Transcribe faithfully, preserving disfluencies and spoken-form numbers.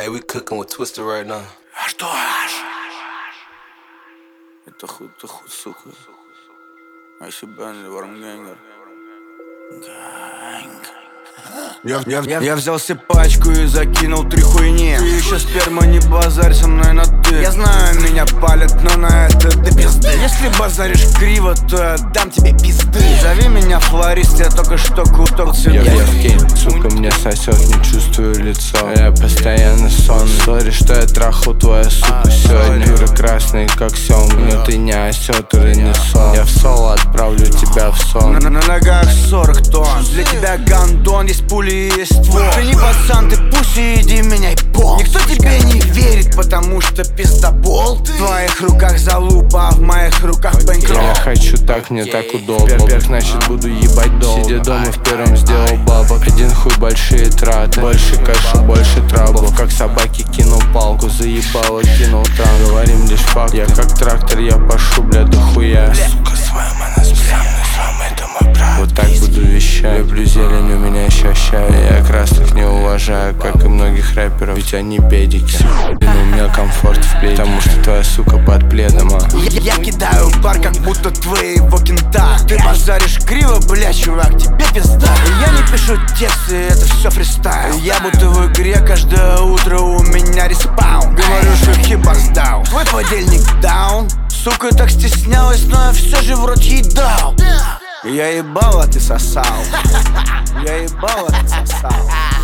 Hey, we cooking with Twister right now. А что аж? Это хуй, это хуй, сука. А если Бенли, Варнгенгер. Ганг. Я, я, я, я взял себе пачку и закинул три хуйни. Ты еще сперма, не базарь со мной на ты. Я знаю, меня палят, но на это ты пизды. Если базаришь криво, то я дам тебе пизды. Зови меня флорист, я только что куток цветов. Я в кейн, сука, мне сосет, не чувствую лицо. Я постоянно сон. Сори, что я трахал твою суку сегодня. Юра красный, как семга, но ты не осетр и не сон. Я в соло отправлю тебя в сон. На, на, на ногах сорок тонн. Для тебя гандон, есть пули и есть ствол. Ты не пацан, ты пуси, иди меняй пол. Никто тебе не верит, потому что пиздобол. В твоих руках залупа, а в моих руках бэнкролл. Я хочу так, мне так удобно. Как значит буду ебать долго. Сидя дома в первом сделал бабок. Один хуй, большие траты. Больше кэша, больше траблов. Как собаки кинул палку, заебало, кинул тран. Говорим лишь факт, я как трактор, я пошу, бля, дохуя. Сука, своим она с пьяной, самый это мой брат. Вот так буду вещать. Люблю зелень, у меня еще ща. Я красных не уважаю, как и многих рэперов. Ведь они педики. Но у меня комфорт в пледе, потому что твоя сука под пледом, а. Я, я кидаю бар, как будто твоего кента. Ты базаришь криво, бля, чувак, тебе пизда. Я не пишу тексты, это все фристайл. Я будто в игре, каждое утро у меня респаун. Говорю, что хипас даун. Твой подельник даун. Сука так стеснялась, но я все же в рот ей дал. Я ебал, а ты сосал. Я ебал, а ты сосал.